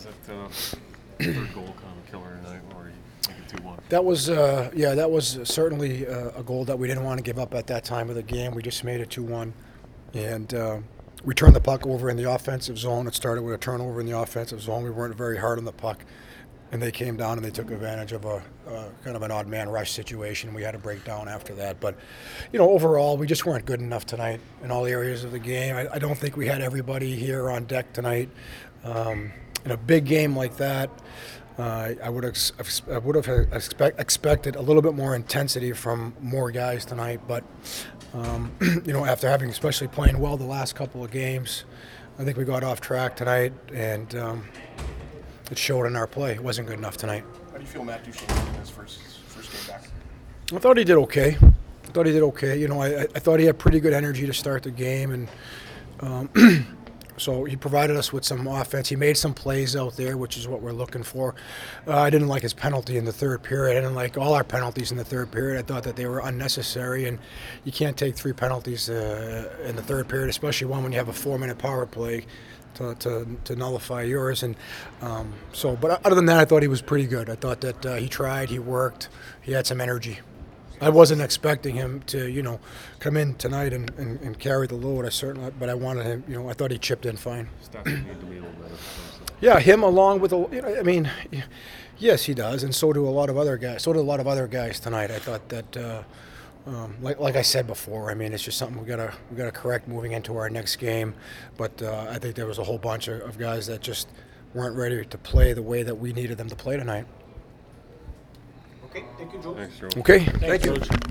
Was that third goal kind of a killer tonight, or you make it 2-1? That was certainly a goal that we didn't want to give up at that time of the game. We just made it 2-1, and we turned the puck over in the offensive zone. It started with a turnover in the offensive zone. We weren't very hard on the puck, and they came down and they took advantage of a kind of an odd man rush situation. We had to break down after that, but overall, we just weren't good enough tonight in all areas of the game. I don't think we had everybody here on deck tonight. In a big game like that, I would have expected a little bit more intensity from more guys tonight. But after having especially playing well the last couple of games, I think we got off track tonight, and it showed in our play. It wasn't good enough tonight. How do you feel Matt Duchene in his first game back? I thought he did okay. I thought he had pretty good energy to start the game, and so he provided us with some offense. He made some plays out there, which is what we're looking for. I didn't like his penalty in the third period. I didn't like all our penalties in the third period. I thought that they were unnecessary, and you can't take 3 penalties in the third period, especially one when you have a 4-minute power play to nullify yours. And but other than that, I thought he was pretty good. I thought that he tried, he worked, he had some energy. I wasn't expecting him to, come in tonight and carry the load. But I wanted him. I thought he chipped in fine. Stafford need to be a little better. Yeah, him along with yes, he does, and so do a lot of other guys. So do a lot of other guys tonight. I thought that, like I said before, it's just something we gotta correct moving into our next game. But I think there was a whole bunch of guys that just weren't ready to play the way that we needed them to play tonight. Okay, thank you, Joe. Thanks, Joe. Okay, thank you. Coach.